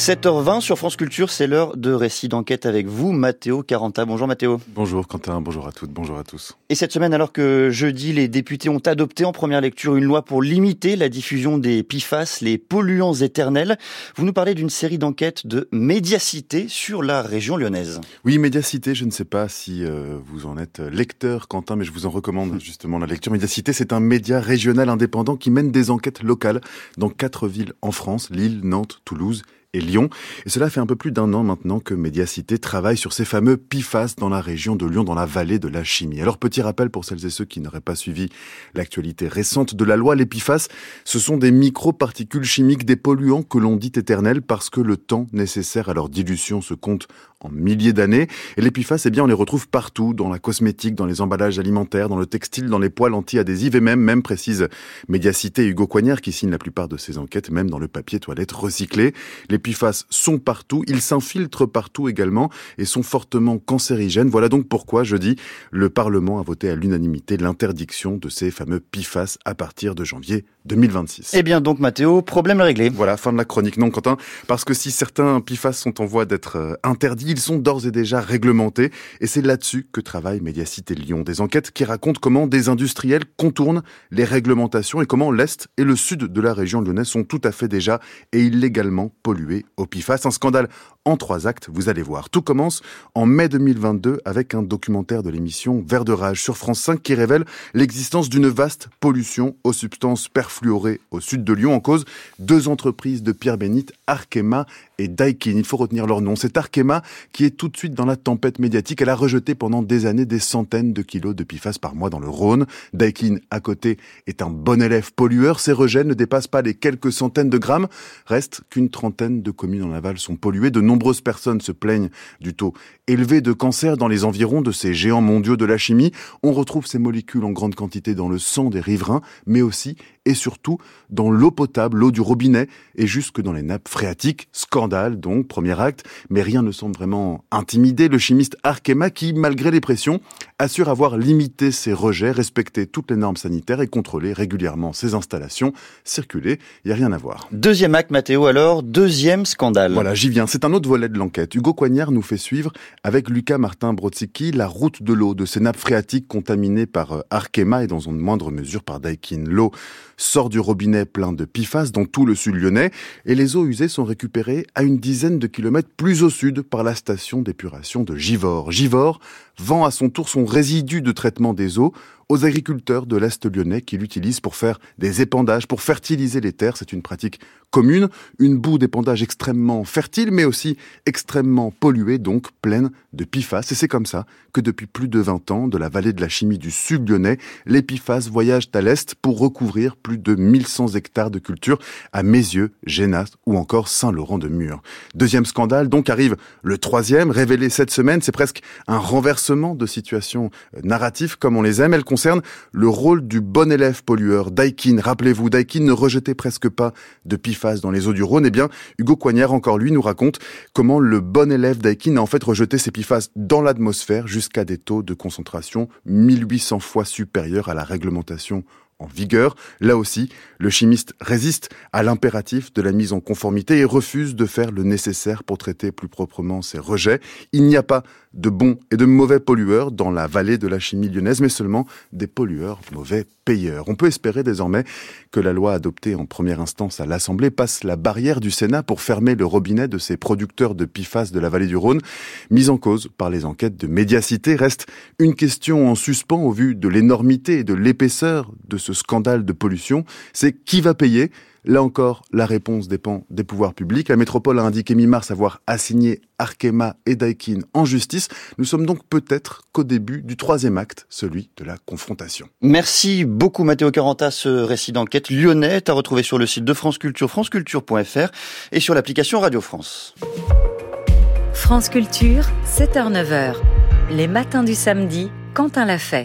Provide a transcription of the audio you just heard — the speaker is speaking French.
7h20 sur France Culture, c'est l'heure de récit d'enquête avec vous, Matteo Caranta. Bonjour Matteo. Bonjour Quentin, bonjour à toutes, bonjour à tous. Et cette semaine, alors que jeudi, les députés ont adopté en première lecture une loi pour limiter la diffusion des PFAS, les polluants éternels, vous nous parlez d'une série d'enquêtes de Médiacité sur la région lyonnaise. Oui, Médiacité, je ne sais pas si vous en êtes lecteur Quentin, mais je vous en recommande justement la lecture. Médiacité, c'est un média régional indépendant qui mène des enquêtes locales dans 4 villes en France, Lille, Nantes, Toulouse et Lyon. Et cela fait un peu plus d'1 an maintenant que Médiacité travaille sur ces fameux PFAS dans la région de Lyon, dans la vallée de la chimie. Alors, petit rappel pour celles et ceux qui n'auraient pas suivi l'actualité récente de la loi, les PFAS, ce sont des micro-particules chimiques, des polluants que l'on dit éternels parce que le temps nécessaire à leur dilution se compte en milliers d'années. Et les PFAS, eh bien, on les retrouve partout, dans la cosmétique, dans les emballages alimentaires, dans le textile, dans les poêles anti-adhésives et même précise Médiacité et Hugo Coignard qui signent la plupart de ces enquêtes, même dans le papier toilette recyclé. Les PFAS sont partout, ils s'infiltrent partout également et sont fortement cancérigènes. Voilà donc pourquoi, jeudi, le Parlement a voté à l'unanimité l'interdiction de ces fameux PFAS à partir de janvier 2026. Eh bien donc Matteo, problème réglé. Voilà, fin de la chronique. Non Quentin, parce que si certains PFAS sont en voie d'être interdits, ils sont d'ores et déjà réglementés et c'est là-dessus que travaille Médiacité Lyon. Des enquêtes qui racontent comment des industriels contournent les réglementations et comment l'Est et le Sud de la région lyonnaise sont tout à fait déjà et illégalement pollués au PFAS. Un scandale en 3 actes, vous allez voir. Tout commence en mai 2022 avec un documentaire de l'émission Vert de rage sur France 5 qui révèle l'existence d'une vaste pollution aux substances perfluorées au sud de Lyon. En cause, 2 entreprises de pierre bénite, Arkema et Daikin. Il faut retenir leur nom. C'est Arkema qui est tout de suite dans la tempête médiatique. Elle a rejeté pendant des années des centaines de kilos de PFAS par mois dans le Rhône. Daikin, à côté, est un bon élève pollueur. Ses rejets ne dépassent pas les quelques centaines de grammes. Reste qu'une trentaine de communes en aval sont polluées. De nombreuses personnes se plaignent du taux élevé de cancer dans les environs de ces géants mondiaux de la chimie. On retrouve ces molécules en grande quantité dans le sang des riverains, mais aussi et surtout dans l'eau potable, l'eau du robinet et jusque dans les nappes phréatiques. Scandale donc, premier acte, mais rien ne semble vraiment intimider le chimiste Arkema qui, malgré les pressions, assure avoir limité ses rejets, respecté toutes les normes sanitaires et contrôlé régulièrement ses installations. Circuler, il n'y a rien à voir. Deuxième acte, Matteo, alors, deuxième scandale. Voilà, j'y viens. C'est un autre volet de l'enquête. Hugo Coignard nous fait suivre, avec Lucas Martin-Brodsky, la route de l'eau de ces nappes phréatiques contaminées par Arkema et dans une moindre mesure par Daikin. L'eau sort du robinet plein de PFAS dans tout le sud lyonnais et les eaux usées sont récupérées à une dizaine de kilomètres plus au sud par la station d'épuration de Givors. Givors vend à son tour son résidu de traitement des eaux aux agriculteurs de l'Est lyonnais qui l'utilisent pour faire des épandages, pour fertiliser les terres. C'est une pratique commune, une boue d'épandage extrêmement fertile, mais aussi extrêmement polluée, donc pleine de PFAS. Et c'est comme ça que depuis plus de 20 ans, de la vallée de la chimie du sud lyonnais, les PFAS voyagent à l'Est pour recouvrir plus de 1100 hectares de culture à Mézieux, Génas ou encore Saint-Laurent-de-Mur. Deuxième scandale, donc arrive le troisième, révélé cette semaine. C'est presque un renversement de situation narrative comme on les aime. Elle concerne le rôle du bon élève pollueur, Daikin. Rappelez-vous, Daikin ne rejetait presque pas de PFAS dans les eaux du Rhône. Eh bien, Hugo Coignard, encore lui, nous raconte comment le bon élève Daikin a en fait rejeté ces PFAS dans l'atmosphère jusqu'à des taux de concentration 1800 fois supérieurs à la réglementation en vigueur. Là aussi, le chimiste résiste à l'impératif de la mise en conformité et refuse de faire le nécessaire pour traiter plus proprement ses rejets. Il n'y a pas de bons et de mauvais pollueurs dans la vallée de la chimie lyonnaise, mais seulement des pollueurs mauvais payeurs. On peut espérer désormais que la loi adoptée en première instance à l'Assemblée passe la barrière du Sénat pour fermer le robinet de ces producteurs de PFAS de la vallée du Rhône. Mise en cause par les enquêtes de Médiacité, reste une question en suspens au vu de l'énormité et de l'épaisseur de ce scandale de pollution. C'est qui va payer ? Là encore, la réponse dépend des pouvoirs publics. La métropole a indiqué mi-mars avoir assigné Arkema et Daikin en justice. Nous sommes donc peut-être qu'au début du troisième acte, celui de la confrontation. Merci beaucoup Matteo Caranta. Ce récit d'enquête lyonnais est à retrouver sur le site de France Culture, franceculture.fr et sur l'application Radio France. France Culture, 7h-9h. Les matins du samedi, Quentin l'a fait.